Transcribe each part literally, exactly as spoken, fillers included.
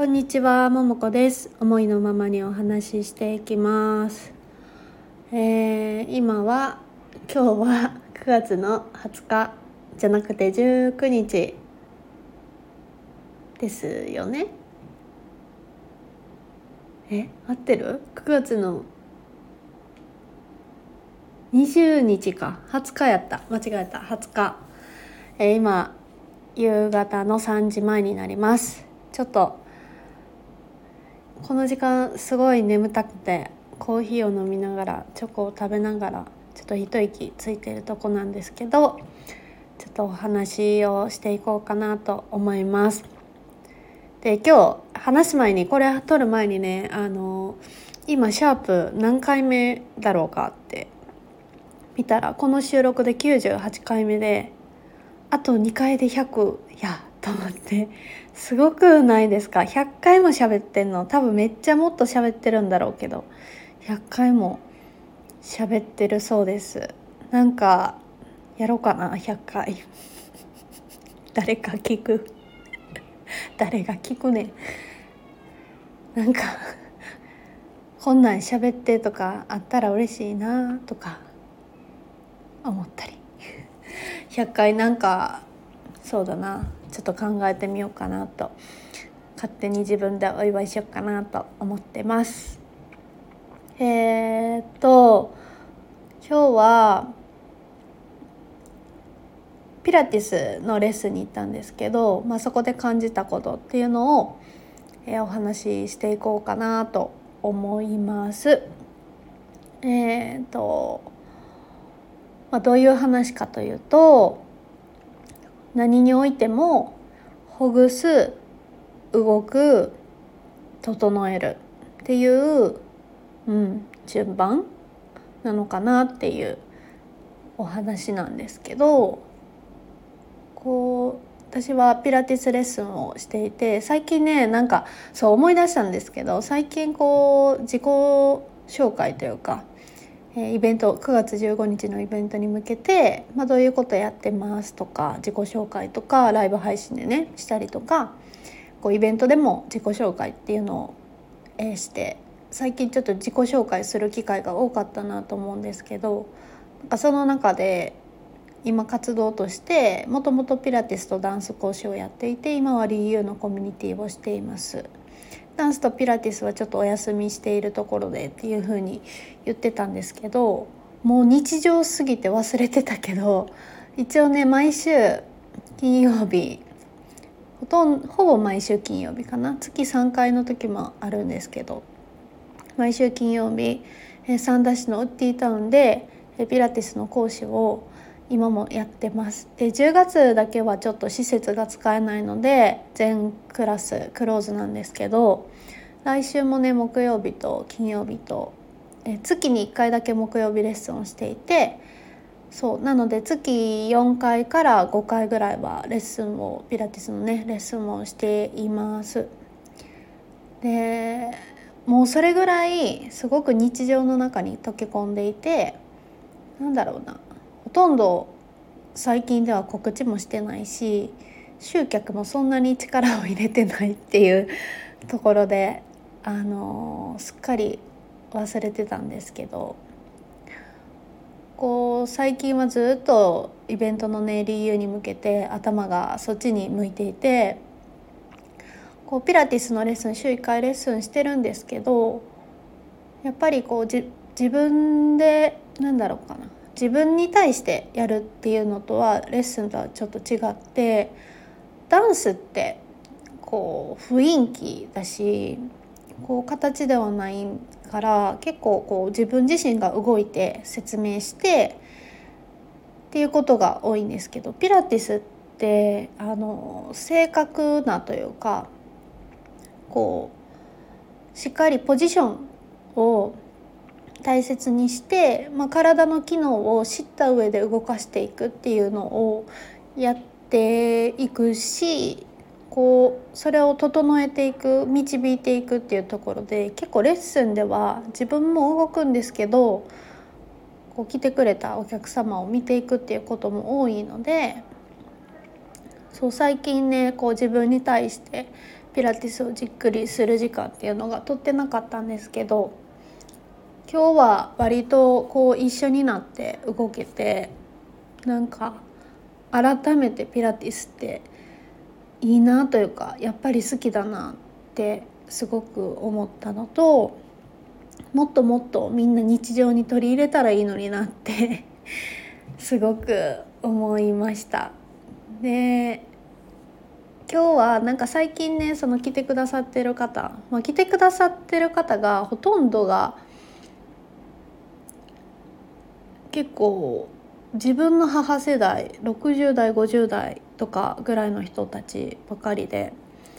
こんにちは、ももこです。思いのままにお話ししていきます。えー、今は今日はくがつのはつかじゃなくてじゅうくにちですよね。え、合ってる？ く 月のにじゅうにちか。はつかやった。間違えた。はつか。えー、今夕方のさんじまえになります。ちょっとこの時間すごい眠たくて、コーヒーを飲みながらチョコを食べながらちょっと一息ついているとこなんですけど、ちょっとお話をしていこうかなと思います。で、今日話す前に、これ撮る前にね、あの今シャープ何回目だろうかって見たら、この収録できゅうじゅうはちかいめで、あとにかいでひゃくやと思って、すごくないですか？ひゃっかいも喋ってんの。多分めっちゃもっと喋ってるんだろうけど、ひゃっかいも喋ってるそうです。なんかやろうかな、ひゃっかい。誰か聞く？誰が聞くねん。なんかこんなん喋ってとかあったら嬉しいなとか思ったり、ひゃっかいなんかそうだな、ちょっと考えてみようかなと、勝手に自分でお祝いしようかなと思ってます。えーっと今日はピラティスのレッスンに行ったんですけど、まあ、そこで感じたことっていうのを、えー、お話ししていこうかなと思います。えーとまあ、どういう話かというと、何においてもほぐす、動く、整えるっていう、うん、順番なのかなっていうお話なんですけど、こう私はピラティスレッスンをしていて、最近ね、なんかそう思い出したんですけど、最近こう自己紹介というか、イベントくがつじゅうごにちのイベントに向けて、まあ、どういうことやってますとか、自己紹介とかライブ配信でねしたりとか、こうイベントでも自己紹介っていうのを、えー、して最近ちょっと自己紹介する機会が多かったなと思うんですけど、なんかその中で今活動として、もともとピラティスとダンス講師をやっていて、今はリーユーのコミュニティをしています。ダンスとピラティスはちょっとお休みしているところでっていう風に言ってたんですけど、もう日常すぎて忘れてたけど、一応ね、毎週金曜日、ほとんどほぼ毎週金曜日かな、月さんかいの時もあるんですけど、毎週金曜日三田市のウッディタウンでピラティスの講師を今もやってます。で、じゅうがつだけはちょっと施設が使えないので全クラスクローズなんですけど、来週もね、木曜日と金曜日とえ月にいっかいだけ木曜日レッスンをしていて、そうなので月よんかいからごかいぐらいはレッスンをピラティスのねレッスンをしています。で、もうそれぐらいすごく日常の中に溶け込んでいて、なんだろうな、ほとんど最近では告知もしてないし、集客もそんなに力を入れてないっていうところで、あのすっかり忘れてたんですけど、こう最近はずっとイベントのね理由に向けて頭がそっちに向いていて、こうピラティスのレッスン週いっかいレッスンしてるんですけど、やっぱりこうじ自分でなんだろうかな自分に対してやるっていうのとはレッスンとはちょっと違って、ダンスってこう雰囲気だし、こう形ではないから、結構こう自分自身が動いて説明してっていうことが多いんですけど、ピラティスってあの正確なというか、こうしっかりポジションを大切にして、まあ、体の機能を知った上で動かしていくっていうのをやっていくし、こうそれを整えていく、導いていくっていうところで、結構レッスンでは自分も動くんですけど、こう来てくれたお客様を見ていくっていうことも多いので、そう最近ね、こう自分に対してピラティスをじっくりする時間っていうのが取ってなかったんですけど、今日は割とこう一緒になって動けて、なんか改めてピラティスっていいなというか、やっぱり好きだなってすごく思ったのと、もっともっとみんな日常に取り入れたらいいのになってすごく思いました。で、今日はなんか最近ね、その来てくださってる方、まあ、来てくださってる方がほとんどが結構自分の母世代、ろくじゅう代ごじゅう代とかぐらいの人たちばかりで、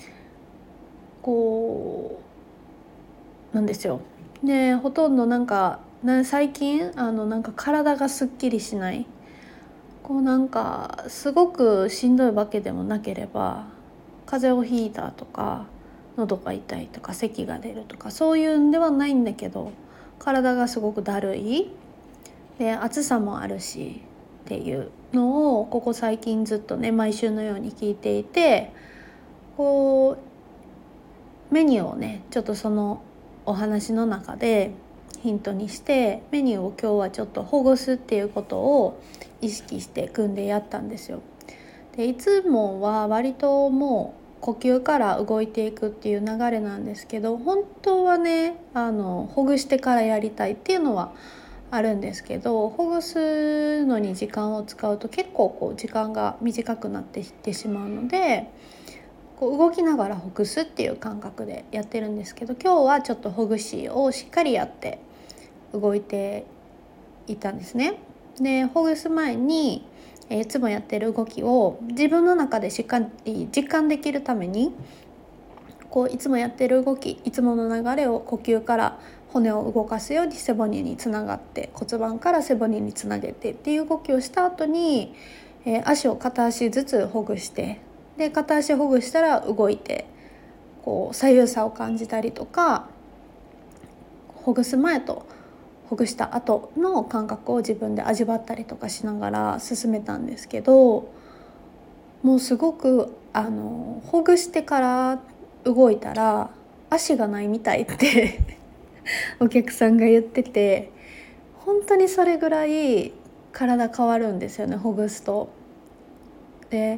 こうなんですよ。で、ほとんどなんかな最近あのなんか体がすっきりしない、こうなんかすごくしんどいわけでもなければ、風邪をひいたとか喉が痛いとか咳が出るとかそういうんではないんだけど、体がすごくだるいで暑さもあるしっていうのをここ最近ずっとね毎週のように聞いていて、こうメニューをねちょっとそのお話の中でヒントにしてメニューを今日はちょっとほぐすっていうことを意識して組んでやったんですよ。でいつもは割ともう呼吸から動いていくっていう流れなんですけど、本当はねあのほぐしてからやりたいっていうのはあるんですけど、ほぐすのに時間を使うと結構こう時間が短くなっていってしまうので、こう動きながらほぐすっていう感覚でやってるんですけど、今日はちょっとほぐしをしっかりやって動いていたんですね。でほぐす前にいつもやってる動きを自分の中でしっかり実感できるために、こういつもやってる動き、いつもの流れを呼吸から骨を動かすように背骨につながって、骨盤から背骨につなげてっていう動きをした後に、えー、足を片足ずつほぐして、で片足ほぐしたら動いて、こう左右差を感じたりとか、ほぐす前とほぐした後の感覚を自分で味わったりとかしながら進めたんですけど、もうすごくあのほぐしてから動いたら足がないみたいってお客さんが言ってて、本当にそれぐらい体変わるんですよね、ほぐすと。で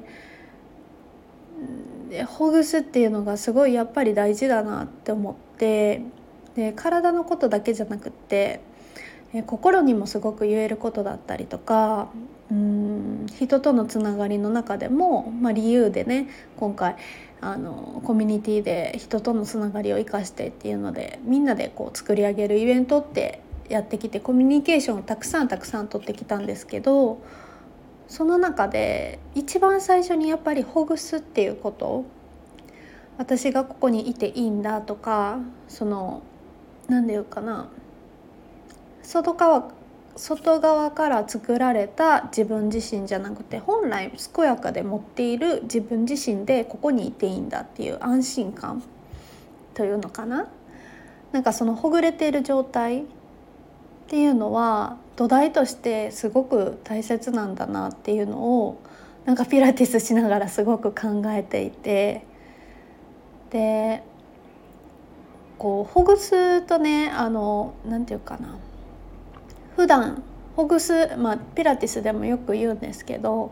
でほぐすっていうのがすごいやっぱり大事だなって思って、で体のことだけじゃなくってえ心にもすごく言えることだったりとか、うーん人とのつながりの中でも、まあ、理由でね今回あのコミュニティで人とのつながりを生かしてっていうのでみんなでこう作り上げるイベントってやってきて、コミュニケーションをたくさんたくさん取ってきたんですけど、その中で一番最初にやっぱりほぐすっていうこと、私がここにいていいんだとか、その何て言うかな、外側外側から作られた自分自身じゃなくて、本来健やかで持っている自分自身でここにいていいんだっていう安心感というのかな、なんかそのほぐれている状態っていうのは土台としてすごく大切なんだなっていうのをなんかピラティスしながらすごく考えていて、でこうほぐすとね、あのなんていうかな、普段ほぐす、まあ、ピラティスでもよく言うんですけど、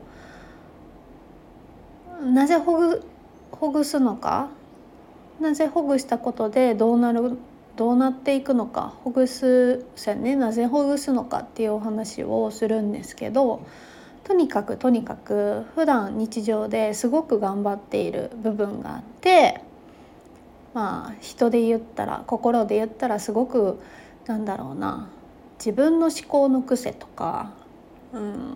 なぜほぐ、ほぐすのか、なぜほぐしたことでどうなるどうなっていくのか、ほぐすそうやね、なぜほぐすのかっていうお話をするんですけど、とにかくとにかく普段日常ですごく頑張っている部分があって、まあ人で言ったら、心で言ったらすごくなんだろうな、自分の思考の癖とか、うん、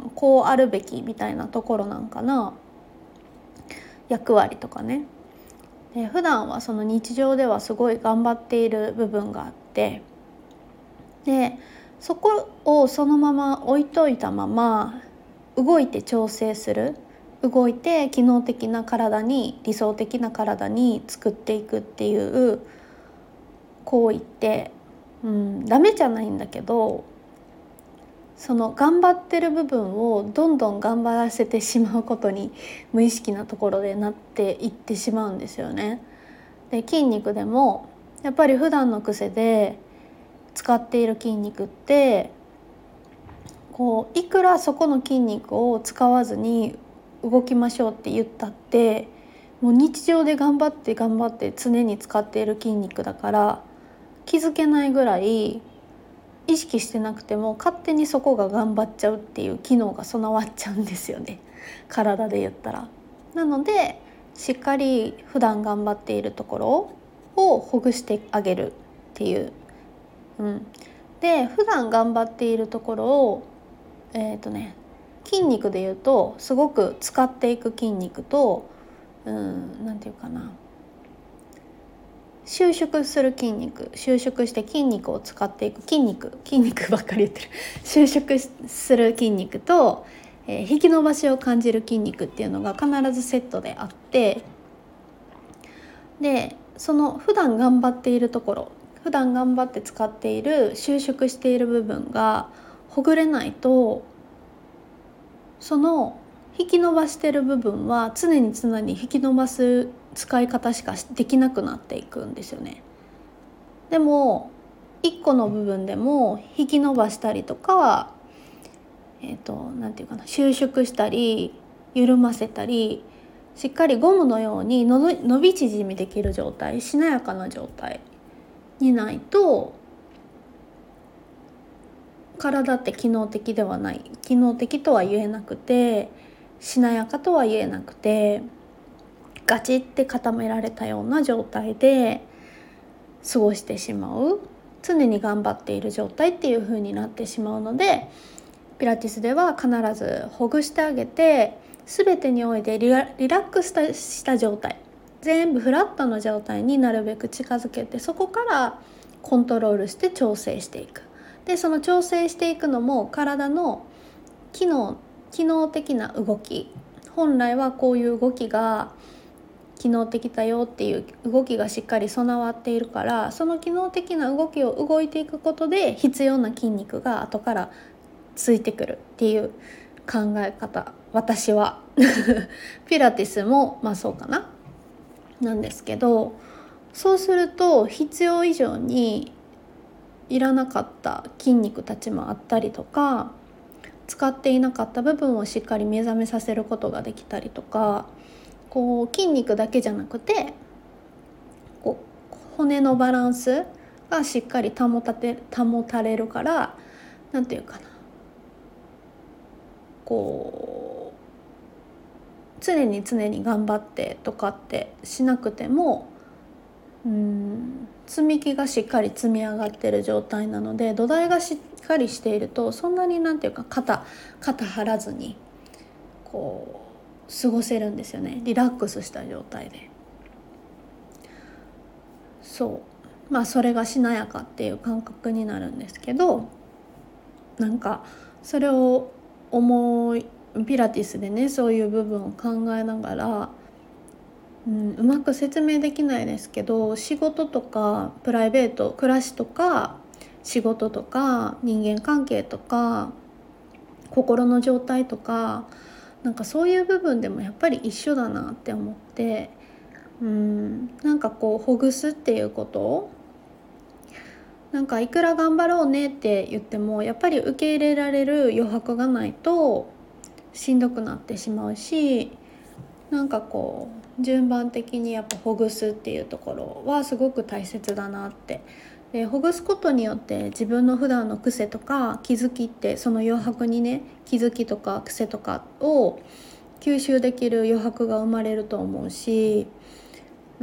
こうあるべきみたいなところなんかな、役割とかね。で普段はその日常ではすごい頑張っている部分があって、でそこをそのまま置いといたまま動いて調整する、動いて機能的な体に、理想的な体に作っていくっていう行為って、うん、ダメじゃないんだけど、その頑張ってる部分をどんどん頑張らせてしまうことに無意識なところでなっていってしまうんですよね。 で筋肉でもやっぱり普段の癖で使っている筋肉ってこういくらそこの筋肉を使わずに動きましょうって言ったってもう日常で頑張って頑張って常に使っている筋肉だから気づけないぐらい意識してなくても勝手にそこが頑張っちゃうっていう機能が備わっちゃうんですよね、体で言ったら。なのでしっかり普段頑張っているところをほぐしてあげるっていう、うん、で普段頑張っているところをえっとね筋肉で言うとすごく使っていく筋肉と、うん、なんていうかな収縮する筋肉収縮して筋肉を使っていく筋肉筋肉ばっかり言ってる収縮する筋肉と、えー、引き伸ばしを感じる筋肉っていうのが必ずセットであって、でその普段頑張っているところ普段頑張って使っている収縮している部分がほぐれないとその引き伸ばしている部分は常に常に引き伸ばす使い方しかできなくなっていくんですよね。でもいっこの部分でも引き伸ばしたりとか、えーと、なんていうかな収縮したり緩ませたりしっかりゴムのようにの伸び縮みできる状態しなやかな状態にないと体って機能的ではない機能的とは言えなくてしなやかとは言えなくてガチって固められたような状態で過ごしてしまう常に頑張っている状態っていう風になってしまうのでピラティスでは必ずほぐしてあげて全てにおいてリラ、リラックスした状態全部フラットの状態になるべく近づけてそこからコントロールして調整していく。でその調整していくのも体の機能機能的な動き本来はこういう動きが機能的だよっていう動きがしっかり備わっているからその機能的な動きを動いていくことで必要な筋肉が後からついてくるっていう考え方私はピラティスもまあそうかななんですけどそうすると必要以上にいらなかった筋肉たちもあったりとか使っていなかった部分をしっかり目覚めさせることができたりとかこう筋肉だけじゃなくてこう骨のバランスがしっかり保たて保たれるからなんていうかなこう常に常に頑張ってとかってしなくてもうーん積み木がしっかり積み上がってる状態なので土台がしっかりしているとそんなになんていうか肩肩張らずにこう過ごせるんですよねリラックスした状態で。そうまあそれがしなやかっていう感覚になるんですけどなんかそれを思いピラティスでねそういう部分を考えながらうん、うまく説明できないですけど仕事とかプライベート暮らしとか仕事とか人間関係とか心の状態とかなんかそういう部分でもやっぱり一緒だなって思ってうんなんかこうほぐすっていうことなんかいくら頑張ろうねって言ってもやっぱり受け入れられる余白がないとしんどくなってしまうしなんかこう順番的にやっぱほぐすっていうところはすごく大切だなって。でほぐすことによって自分の普段の癖とか気づきってその余白にね気づきとか癖とかを吸収できる余白が生まれると思うし、うん、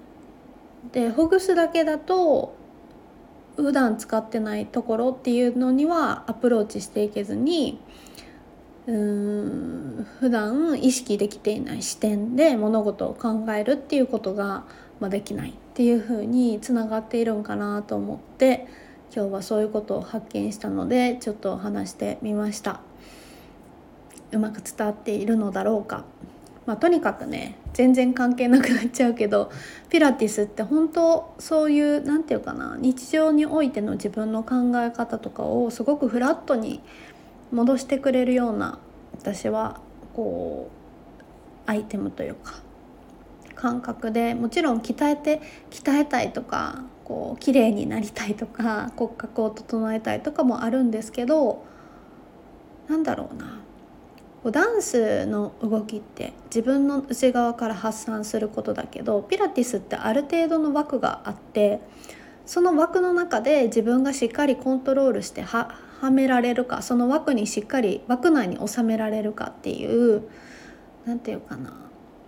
でほぐすだけだと普段使ってないところっていうのにはアプローチしていけずにうーん普段意識できていない視点で物事を考えるっていうことが、まあ、できないっていう風につながっているんかなと思って今日はそういうことを発見したのでちょっと話してみました。うまく伝わっているのだろうか、まあ、とにかくね全然関係なくなっちゃうけどピラティスって本当そういうなんていうかな日常においての自分の考え方とかをすごくフラットに戻してくれるような私はこうアイテムというか感覚で、もちろん鍛えて鍛えたいとか、こう綺麗になりたいとか、骨格を整えたいとかもあるんですけど、なんだろうな、ダンスの動きって自分の内側から発散することだけど、ピラティスってある程度の枠があって、その枠の中で自分がしっかりコントロールしてははめられるか、その枠にしっかり枠内に収められるかっていう、なんていうかな、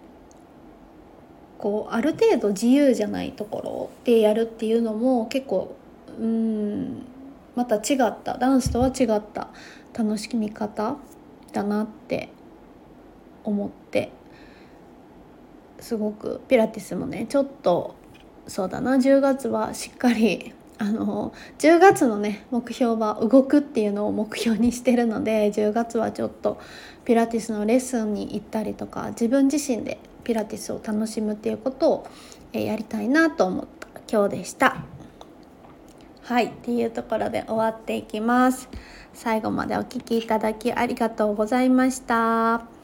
こうある程度自由じゃないところでやるっていうのも結構うーんまた違った、ダンスとは違った楽しみ方だなって思って、すごくピラティスもね、ちょっとそうだな、じゅうがつはしっかり、あのじゅうがつのね目標は動くっていうのを目標にしてるので、じゅうがつはちょっとピラティスのレッスンに行ったりとか、自分自身でピラティスを楽しむっていうことをやりたいなと思った今日でした。はい、っていうところで終わっていきます。最後までお聞きいただきありがとうございました。